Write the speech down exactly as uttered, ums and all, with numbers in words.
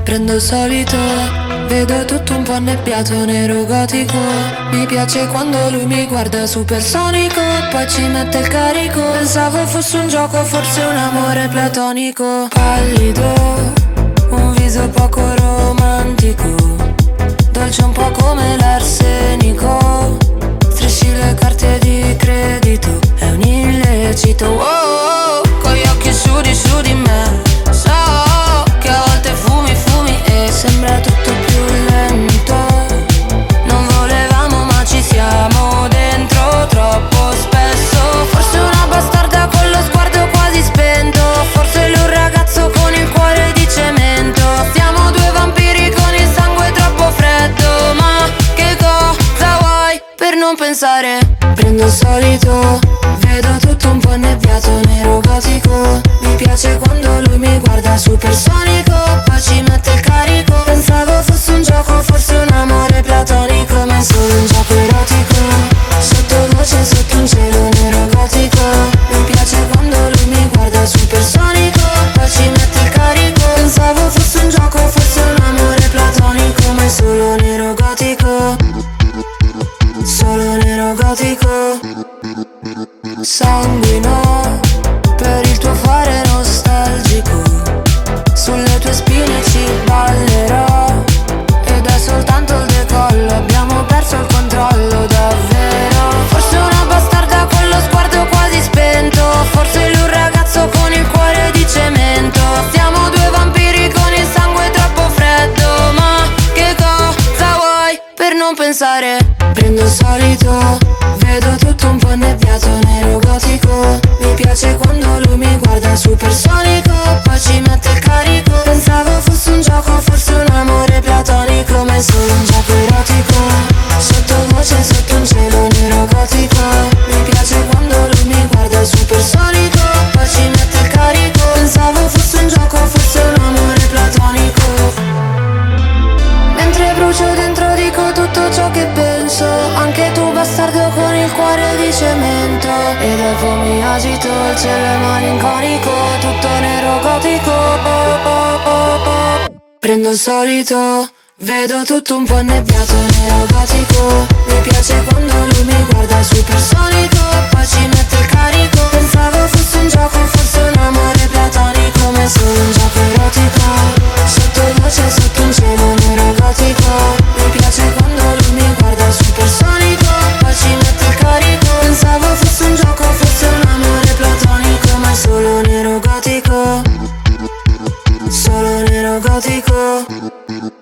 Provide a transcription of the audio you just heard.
Prendo il solito, vedo tutto un po' annebbiato, nero gotico. Mi piace quando lui mi guarda supersonico, poi ci mette il carico. Pensavo fosse un gioco, forse un amore platonico. Pallido, un viso poco romantico, dolce un po' come l'arsenico. Strisci le carte di credito, è un illecito. Oh, oh, oh, con gli occhi su di su di me. So che a volte fumi, fumi e sembra tutto più lento. Non volevamo ma ci siamo dentro troppo spesso. Forse una bastarda con lo sguardo quasi spento, forse lui un ragazzo con il cuore di cemento. Siamo due vampiri con il sangue troppo freddo. Ma che cosa vuoi per non pensare? Prendo il solito, vedo tutto un po' annebbiato, nero gotico. Mi piace quando lui mi guarda supersonico, poi ci mette il carico. Pensavo fosse un gioco, forse un amore platonico, ma è solo un gioco erotico. Sottovoce sotto un cielo nero gotico. Mi piace quando lui mi guarda supersonico, poi ci mette il carico. Pensavo fosse un gioco, forse un amore platonico, ma è solo nero gotico. Solo nero gotico. Sanguino per il tuo fare nostalgico, sulle tue spine ci ballerò. Ed è soltanto il decollo, abbiamo perso il controllo davvero. Forse una bastarda con lo sguardo quasi spento, forse lui un ragazzo con il cuore di cemento. Siamo due vampiri con il sangue troppo freddo. Ma che cosa vuoi per non pensare? Prendo il solito, vedo tutto un po' annebbiato, nero gotico. Mi piace quando lui mi guarda supersonico, poi ci mette il carico. Pensavo fosse un gioco, forse un amore platonico, ma è solo un gioco erotico. Sottovoce sotto un cielo nero gotico. Mi piace quando lui mi guarda supersonico, poi ci mette il carico. Pensavo fosse un gioco, forse un amore platonico. Mentre brucio dentro dico tutto ciò che penso, anche tu bastardo con il cuore di cemento. E dopo mi agito, il cielo è malinconico, tutto nero gotico. Prendo il solito, vedo tutto un po' annebbiato, nero gotico. Mi piace quando lui mi guarda supersonico, poi ci mette il carico. Pensavo fosse un gioco, forse un amore platonico, ma è solo un gioco erotico. Sottovoce sotto un cielo nero gotico. Mi piace quando lui mi guarda supersonico, poi ci mette il carico. Pensavo fosse un gioco, forse un amore platonico, ma è solo nero gotico. Solo nero gotico.